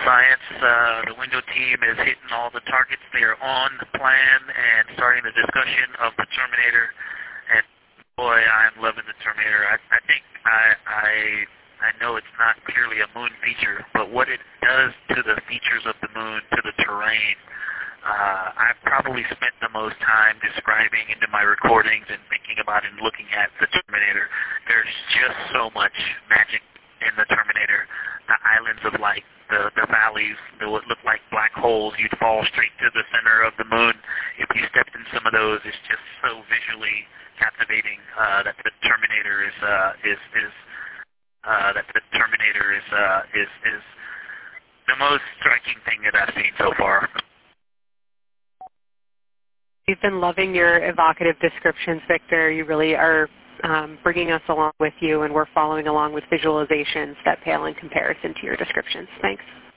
science. The window team is hitting all the targets. They are on the plan and starting the discussion of the Terminator. And boy, I'm loving the Terminator. I think I know it's not clearly a moon feature, but what it does to the features of the moon, to the terrain, I've probably spent the most time describing into my recordings and thinking about and looking at the Terminator. There's just so much magic in the Terminator. The islands of light, the valleys, what look like black holes. You'd fall straight to the center of the moon if you stepped in some of those. It's just so visually captivating that the Terminator is the most striking thing that I've seen so far. We've been loving your evocative descriptions, Victor. You really are bringing us along with you, and we're following along with visualizations that pale in comparison to your descriptions. Thanks.